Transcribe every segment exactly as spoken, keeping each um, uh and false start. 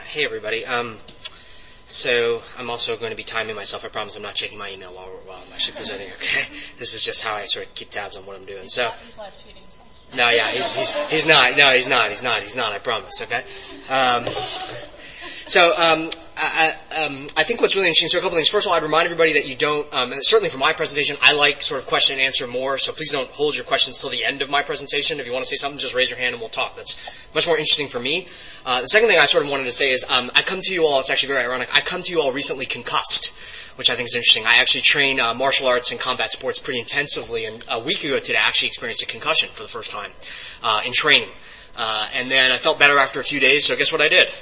Hey everybody. Um, so I'm also going to be timing myself. I promise I'm not checking my email while, while I'm actually presenting. Okay, this is just how I sort of keep tabs on what I'm doing. He's So not, he's live tweeting something. no, yeah, he's he's he's not. No, he's not. He's not. He's not. I promise. Okay. Um, so um, I, I, um, I think what's really interesting. So a couple things. First of all, I'd remind everybody that you don't. Um, certainly for my presentation, I like sort of question and answer more. So please don't hold your questions till the end of my presentation. If you want to say something, just raise your hand and we'll talk. That's much more interesting for me. Uh, the second thing I sort of wanted to say is um, I come to you all. It's actually very ironic. I come to you all recently concussed, which I think is interesting. I actually train uh, martial arts and combat sports pretty intensively, and a week ago today I actually experienced a concussion for the first time uh, in training. Uh, and then I felt better after a few days, so guess what I did?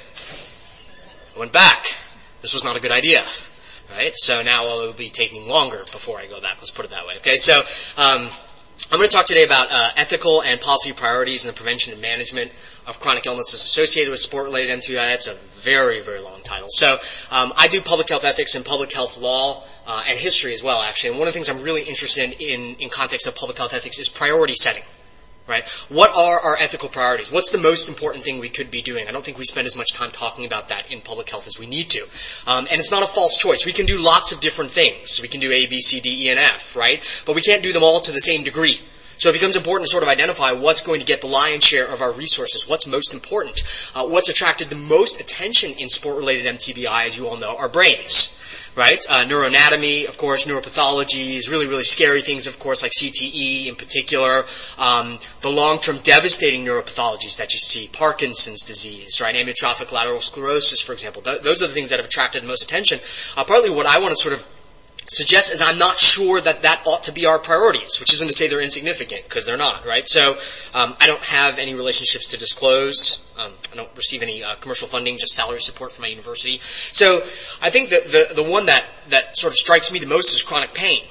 I went back. This was not a good idea, right? So now it will be taking longer before I go back. Let's put it that way. Okay, so um, I'm going to talk today about uh, ethical and policy priorities in the prevention and management of chronic illnesses associated with sport-related M T B I. That's a very, very long title. So um, I do public health ethics and public health law uh, and history as well, actually. And one of the things I'm really interested in in context of public health ethics is priority setting. Right? What are our ethical priorities? What's the most important thing we could be doing? I don't think we spend as much time talking about that in public health as we need to. Um, and it's not a false choice. We can do lots of different things. We can do A, B, C, D, E, and F, right? But we can't do them all to the same degree. So it becomes important to sort of identify what's going to get the lion's share of our resources, what's most important. Uh, what's attracted the most attention in sport-related M T B I, as you all know, are brains. Right? Uh, neuroanatomy, of course, neuropathologies, really, really scary things, of course, like C T E in particular, um, the long-term devastating neuropathologies that you see, Parkinson's disease, right? Amyotrophic lateral sclerosis, for example. Th- those are the things that have attracted the most attention. Uh, partly what I want to sort of suggest is I'm not sure that that ought to be our priorities, which isn't to say they're insignificant, because they're not, right? So um, I don't have any relationships to disclose. Um, I don't receive any uh, commercial funding, just salary support from my university. So I think that the, the one that, that sort of strikes me the most is chronic pain.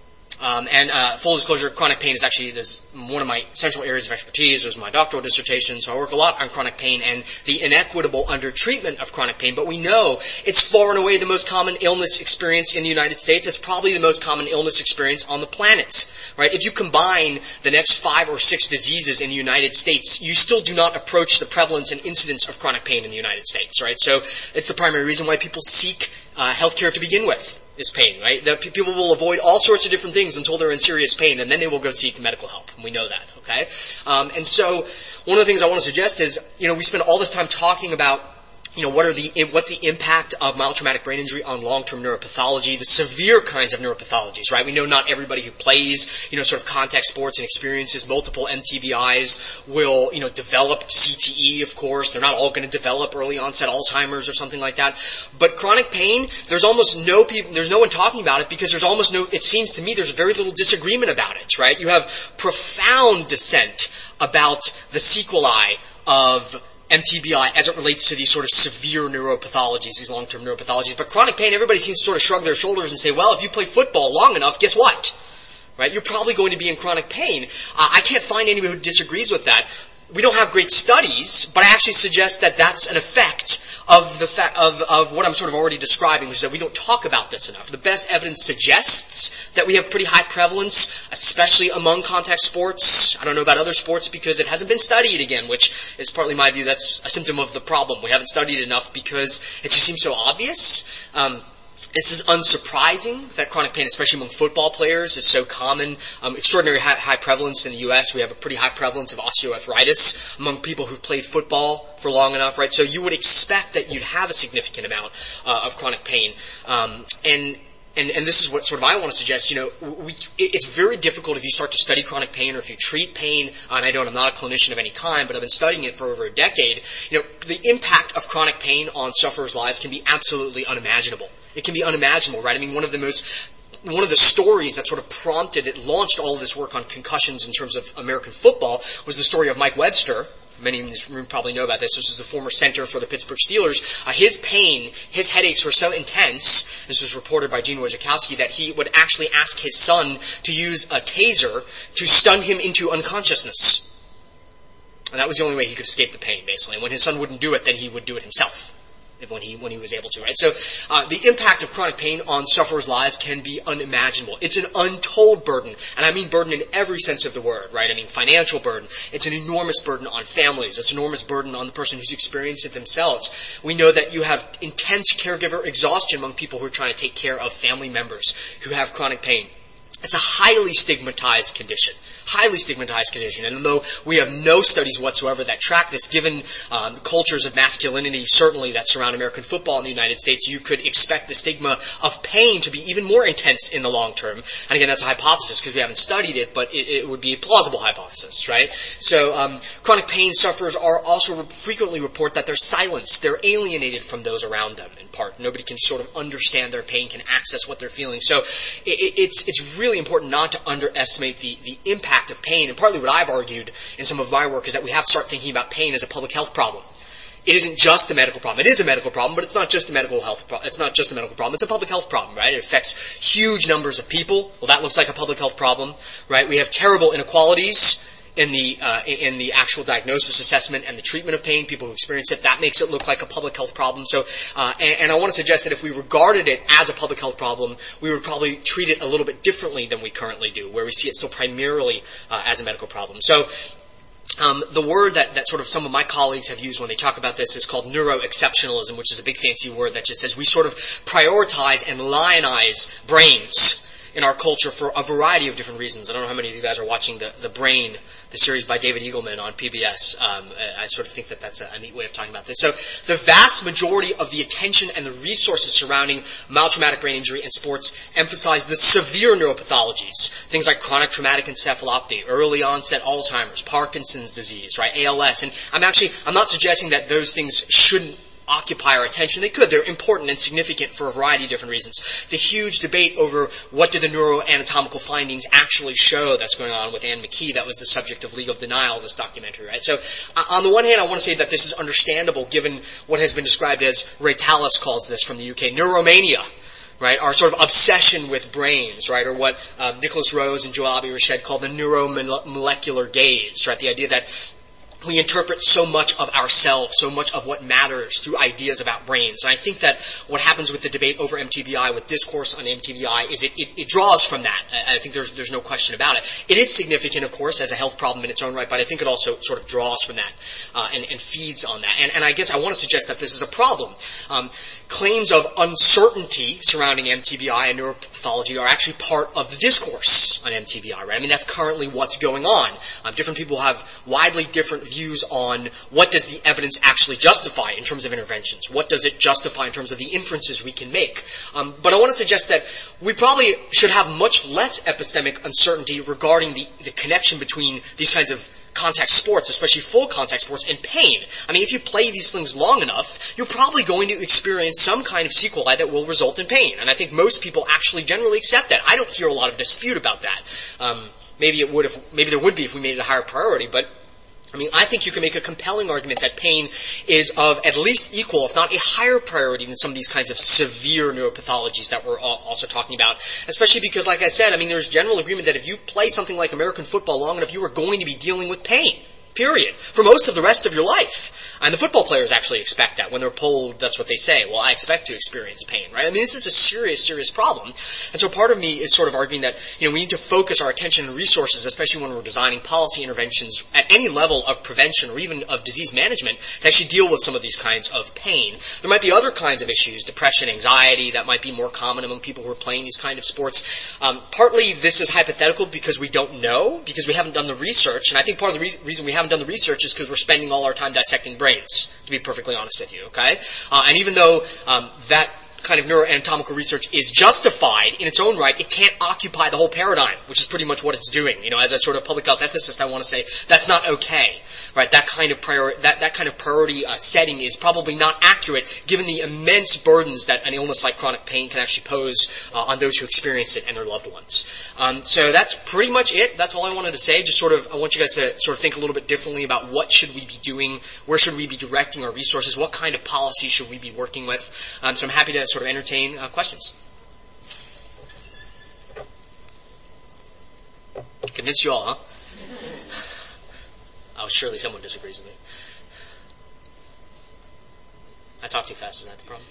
Um, and uh, full disclosure, chronic pain is actually this, one of my central areas of expertise. It was my doctoral dissertation, so I work a lot on chronic pain and the inequitable undertreatment of chronic pain. But we know it's far and away the most common illness experience in the United States. It's probably the most common illness experience on the planet. Right? If you combine the next five or six diseases in the United States, you still do not approach the prevalence and incidence of chronic pain in the United States. Right? So it's the primary reason why people seek uh, health care to begin with. Is pain, right? That people will avoid all sorts of different things until they're in serious pain, and then they will go seek medical help. And we know that, okay? Um, and so, one of the things I want to suggest is, you know, we spend all this time talking about, you know, what are the what's the impact of mild traumatic brain injury on long-term neuropathology, the severe kinds of neuropathologies, right? We know not everybody who plays, you know, sort of contact sports and experiences multiple M T B Is will, you know, develop C T E, of course. They're not all going to develop early onset Alzheimer's or something like that. But chronic pain, there's almost no people, there's no one talking about it because there's almost no, it seems to me there's very little disagreement about it, right? You have profound dissent about the sequelae of M T B I as it relates to these sort of severe neuropathologies, these long-term neuropathologies. But chronic pain, everybody seems to sort of shrug their shoulders and say, well, if you play football long enough, guess what? Right? You're probably going to be in chronic pain. Uh, I can't find anybody who disagrees with that. We don't have great studies, but I actually suggest that that's an effect of the fa- of, of what I'm sort of already describing, which is that we don't talk about this enough. The best evidence suggests that we have pretty high prevalence, especially among contact sports. I don't know about other sports because it hasn't been studied again, which is partly my view. That's a symptom of the problem. We haven't studied enough because it just seems so obvious. Um, This is unsurprising that chronic pain, especially among football players, is so common. Um, extraordinary high, high prevalence in the U S. We have a pretty high prevalence of osteoarthritis among people who've played football for long enough, right? So you would expect that you'd have a significant amount uh, of chronic pain. Um, and And, and this is what sort of I want to suggest, you know, we, it's very difficult if you start to study chronic pain or if you treat pain, and I don't, I'm not a clinician of any kind, but I've been studying it for over a decade. You know, the impact of chronic pain on sufferers' lives can be absolutely unimaginable. It can be unimaginable, right? I mean, one of the most One of the stories that sort of prompted, it launched all of this work on concussions in terms of American football was the story of Mike Webster. Many in this room probably know about this. This was the former center for the Pittsburgh Steelers. Uh, his pain, his headaches were so intense, this was reported by Gene Wojciechowski, that he would actually ask his son to use a taser to stun him into unconsciousness. And that was the only way he could escape the pain, basically. And when his son wouldn't do it, then he would do it himself if when he when he was able to, right? So uh, the impact of chronic pain on sufferers' lives can be unimaginable. It's an untold burden, and I mean burden in every sense of the word, right? I mean financial burden. It's an enormous burden on families. It's an enormous burden on the person who's experienced it themselves. We know that you have intense caregiver exhaustion among people who are trying to take care of family members who have chronic pain. It's a highly stigmatized condition. Highly stigmatized condition. And though we have no studies whatsoever that track this, given um, the cultures of masculinity certainly that surround American football in the United States, you could expect the stigma of pain to be even more intense in the long term. And again, that's a hypothesis because we haven't studied it, but it, it would be a plausible hypothesis, right? So um, chronic pain sufferers are also re- frequently report that they're silenced. They're alienated from those around them, in part. Nobody can sort of understand their pain, can access what they're feeling. So it, it's it's really important not to underestimate the, the impact of pain. And partly what I've argued in some of my work is that we have to start thinking about pain as a public health problem. It isn't just a medical problem. It is a medical problem, but it's not just a medical health problem. It's not just a medical problem. It's a public health problem, right? It affects huge numbers of people. Well, that looks like a public health problem, right? We have terrible inequalities in the uh, in the actual diagnosis, assessment, and the treatment of pain. People who experience it, that makes it look like a public health problem. So, uh, and, and I want to suggest that if we regarded it as a public health problem, we would probably treat it a little bit differently than we currently do, where we see it still primarily uh, as a medical problem. So, Um, the word that, that sort of some of my colleagues have used when they talk about this is called neuroexceptionalism, which is a big fancy word that just says we sort of prioritize and lionize brains in our culture for a variety of different reasons. I don't know how many of you guys are watching The, the Brain, the series by David Eagleman on P B S. Um, I sort of think that that's a, a neat way of talking about this. So the vast majority of the attention and the resources surrounding mild traumatic brain injury in sports emphasize the severe neuropathologies, things like chronic traumatic encephalopathy, early onset Alzheimer's, Parkinson's disease, right, A L S. And I'm actually, I'm not suggesting that those things shouldn't occupy our attention. They could. They're important and significant for a variety of different reasons. The huge debate over what do the neuroanatomical findings actually show that's going on with Anne McKee, that was the subject of League of Denial, this documentary, right? So uh, on the one hand, I want to say that this is understandable given what has been described as, Ray Tallis calls this from the U K, neuromania. Right, our sort of obsession with brains, right, or what uh, Nicholas Rose and Joel Abiy-Rashed call the neuromolecular gaze, right, the idea that we interpret so much of ourselves, so much of what matters through ideas about brains. And I think that what happens with the debate over M T B I, with discourse on M T B I, is it, it, it draws from that. I think there's there's no question about it. It is significant, of course, as a health problem in its own right, but I think it also sort of draws from that uh, and, and feeds on that. And, and I guess I want to suggest that this is a problem. Um, claims of uncertainty surrounding M T B I and neuropathology are actually part of the discourse on M T B I, right? I mean, that's currently what's going on. Um, different people have widely different views on what does the evidence actually justify in terms of interventions. What does it justify in terms of the inferences we can make? Um, but I want to suggest that we probably should have much less epistemic uncertainty regarding the, the connection between these kinds of contact sports, especially full contact sports, and pain. I mean, if you play these things long enough, you're probably going to experience some kind of sequelae that will result in pain. And I think most people actually generally accept that. I don't hear a lot of dispute about that. Um, maybe it would if, maybe there would be if we made it a higher priority, but I mean, I think you can make a compelling argument that pain is of at least equal, if not a higher priority than some of these kinds of severe neuropathologies that we're also talking about. Especially because, like I said, I mean, there's general agreement that if you play something like American football long enough, you are going to be dealing with pain. Period. For most of the rest of your life. And the football players actually expect that. When they're polled, that's what they say. Well, I expect to experience pain, right? I mean, this is a serious, serious problem. And so part of me is sort of arguing that, you know, we need to focus our attention and resources, especially when we're designing policy interventions at any level of prevention or even of disease management, to actually deal with some of these kinds of pain. There might be other kinds of issues, depression, anxiety, that might be more common among people who are playing these kind of sports. Um, partly this is hypothetical because we don't know, because we haven't done the research. And I think part of the re- reason we haven't done the research is because we're spending all our time dissecting brains, to be perfectly honest with you, okay? Uh, and even though um, that kind of neuroanatomical research is justified in its own right, it can't occupy the whole paradigm, which is pretty much what it's doing. You know, as a sort of public health ethicist, I want to say that's not okay, right? That kind of priority, that, that kind of priority uh, setting is probably not accurate given the immense burdens that an illness like chronic pain can actually pose uh, on those who experience it and their loved ones. Um, so that's pretty much it. That's all I wanted to say. Just sort of, I want you guys to sort of think a little bit differently about what should we be doing, where should we be directing our resources, what kind of policy should we be working with. Um, so I'm happy to sort of entertain uh, questions. Convinced you all, huh? Oh, surely someone disagrees with me. I talk too fast. Is that the problem?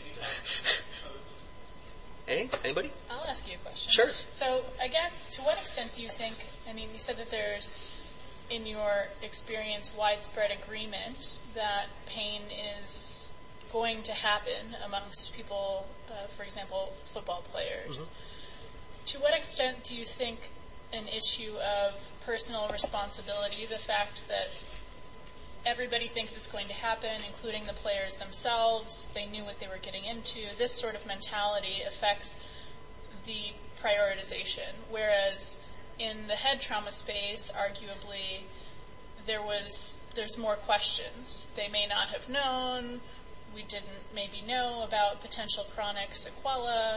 Anything? Anybody? I'll ask you a question. Sure. So I guess to what extent do you think, I mean, you said that there's, in your experience, widespread agreement that pain is going to happen amongst people, uh, for example, football players. Mm-hmm. To what extent do you think an issue of personal responsibility, the fact that everybody thinks it's going to happen, including the players themselves, they knew what they were getting into, this sort of mentality affects the prioritization, whereas in the head trauma space, arguably, there was, there's more questions. They may not have known, we didn't maybe know about potential chronic sequela,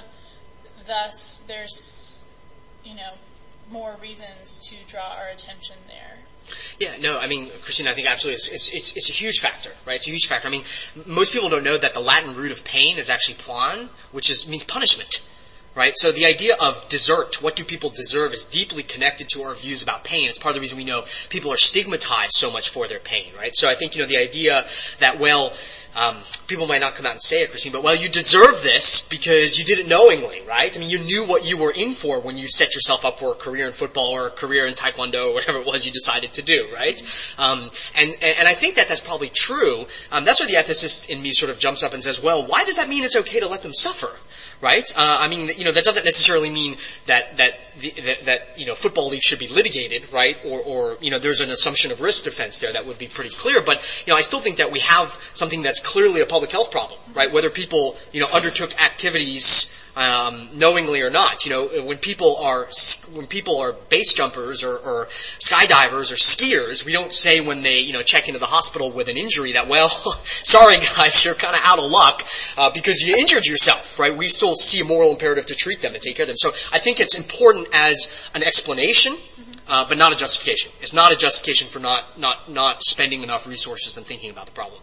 thus there's, you know, more reasons to draw our attention there. Yeah, no, I mean, Christina, I think absolutely it's, it's, it's, it's a huge factor, right? It's a huge factor. I mean, most people don't know that the Latin root of pain is actually plan, which is means punishment, right? So the idea of desert, what do people deserve, is deeply connected to our views about pain. It's part of the reason we know people are stigmatized so much for their pain, right? So I think, you know, the idea that, well, Um, people might not come out and say it, Christine, but, well, you deserve this because you did it knowingly, right? I mean, you knew what you were in for when you set yourself up for a career in football or a career in taekwondo or whatever it was you decided to do, right? Um, and, and I think that that's probably true. Um, that's where the ethicist in me sort of jumps up and says, well, why does that mean it's okay to let them suffer? Right? Uh, I mean, you know, that doesn't necessarily mean that that, the, that that you know football leagues should be litigated, right? Or, or you know, there's an assumption of risk defense there that would be pretty clear. But you know, I still think that we have something that's clearly a public health problem, right? Whether people you know undertook activities um, knowingly or not. You know, when people are when people are base jumpers or, or skydivers or skiers, we don't say when they you know check into the hospital with an injury that, well, sorry guys, you're kind of out of luck uh, because you injured yourself, right? We still see a moral imperative to treat them and take care of them. So I think it's important as an explanation, uh, but not a justification. It's not a justification for not not not spending enough resources and thinking about the problem.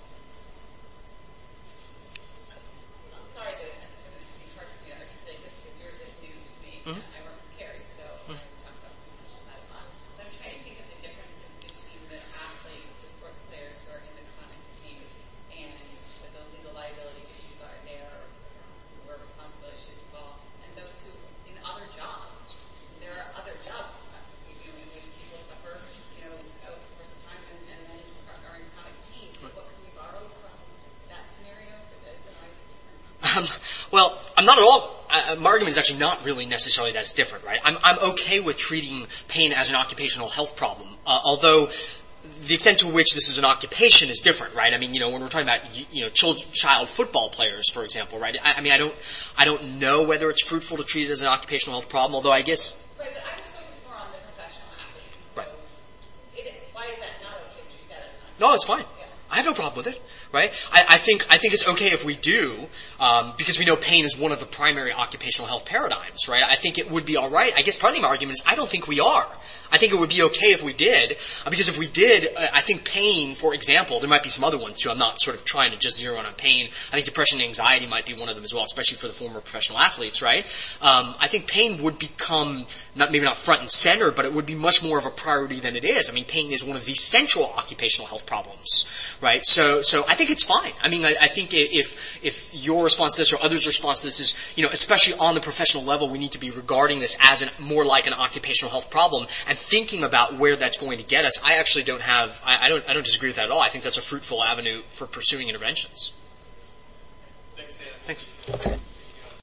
Um, well, I'm not at all, uh, my argument is actually not really necessarily that it's different, right? I'm, I'm okay with treating pain as an occupational health problem, uh, although the extent to which this is an occupation is different, right? I mean, you know, when we're talking about, you know, child, child football players, for example, right? I, I mean, I don't, I don't know whether it's fruitful to treat it as an occupational health problem, although I guess. Right, but I was focused more on the professional athlete. So right. It, why is that not okay to treat that as an occupation? No, it's fine. Yeah. I have no problem with it. Right? I, I think I think it's okay if we do, um, because we know pain is one of the primary occupational health paradigms, right? I think it would be all right. I guess part of my argument is I don't think we are. I think it would be okay if we did, uh, because if we did, uh, I think pain, for example, there might be some other ones too. I'm not sort of trying to just zero in on pain. I think depression and anxiety might be one of them as well, especially for the former professional athletes, right? Um, I think pain would become, not maybe not front and center, but it would be much more of a priority than it is. I mean, pain is one of the central occupational health problems, right? So, so I think it's fine. I mean, I, I think if if your response to this or others' response to this is, you know, especially on the professional level, we need to be regarding this as an, more like an occupational health problem and thinking about where that's going to get us. I actually don't have, I, I don't, I don't disagree with that at all. I think that's a fruitful avenue for pursuing interventions. Thanks, Dan. Thanks.